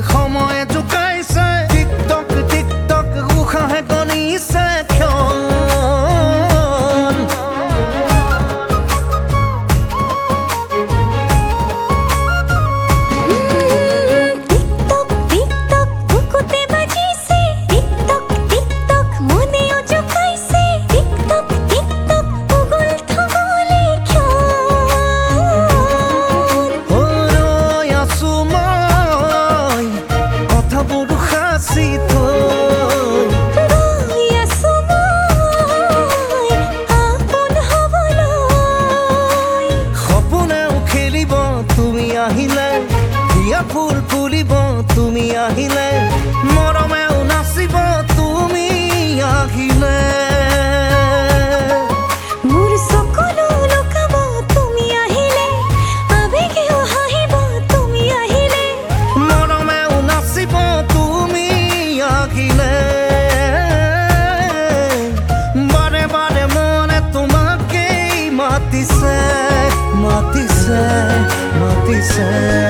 সময়ে জোকাইছে TikTok TikTok উশাহে গণিছে ক্ষণ ফুল ফুলিব তুমি আহিলে মৰমেও নাচিব তুমি আহিলে মোৰ সকলো লুকাব তুমি আহিলে আবেগেও হাঁহিব তুমি আহিলে মৰমেও নাচিব তুমি আহিলে বাৰে বাৰে মনে তোমাকেই মাতিছে মাতিছে মাতিছে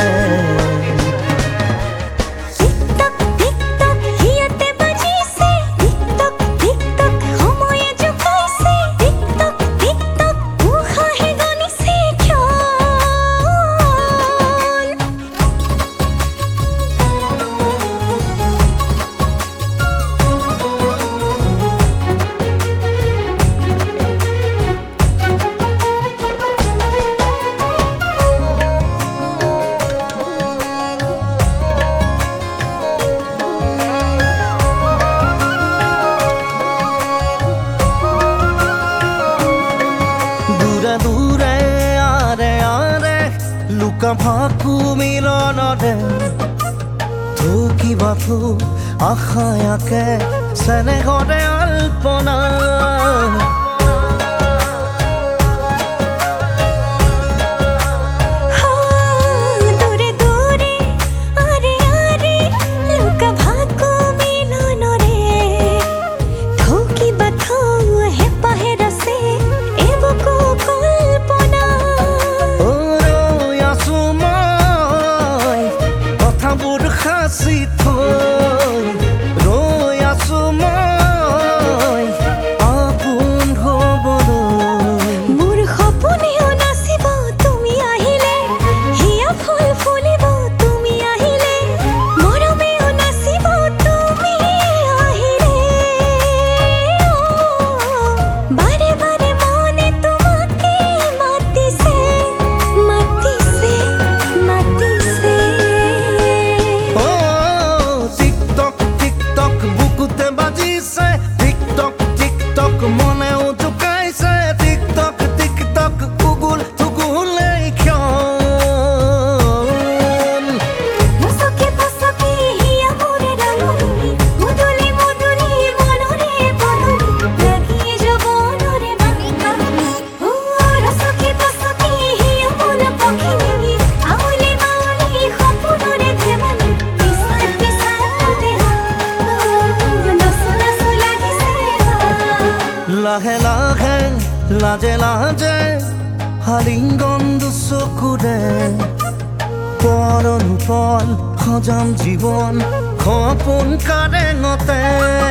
দূরে আরে আরে লুকা ভাকু মিলনরে থুকিবা থু আশায়াকে চেনেহৰে আল্পনা হাসি থৈ ৰৈ আছো মই আপোন হবলৈ মোৰ সপোনেও নাচিব তুমি আহিলে হিয়া ফুল ফুলিব তুমি আহিলে মৰমেও নাচিব তুমি আহিলে বাৰে বাৰে মনে তোমাকে মাতিছে মাতিছে মাতিছে বুকুতে বাজিছে টিকটক টিকটক মনেও জোকাইছে টিকটক টিকটক উগুল থুগুলে ক্ষণ মুসকি পসকি হিয়া মোরে রাঙনি মুদুলি মুদুলি মনরে বদলি লাগিয়ে জবনরে মানিকা ও রসকি পসকি হিয়া মোরে পখিনি আউলি মাউলি খপুনরে ধেমানি পিসার পিসার দেহা লাহে লাহে লাজে লাজে হালিংগন দুচকুৰে পৰনুপল সজাম জীৱন সপোন কাৰেঙতে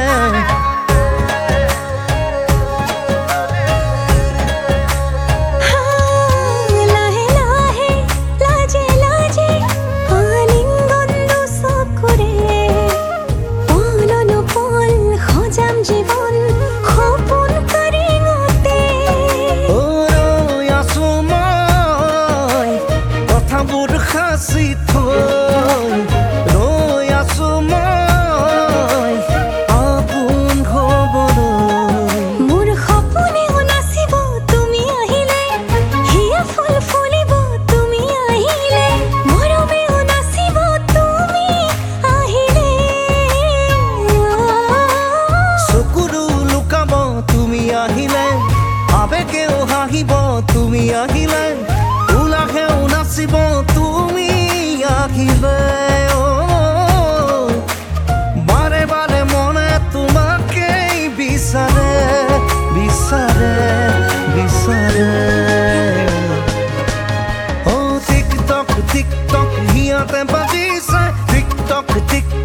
হাসি থৈ ৰৈ আছো মই আপোন প্ৰকৃতিক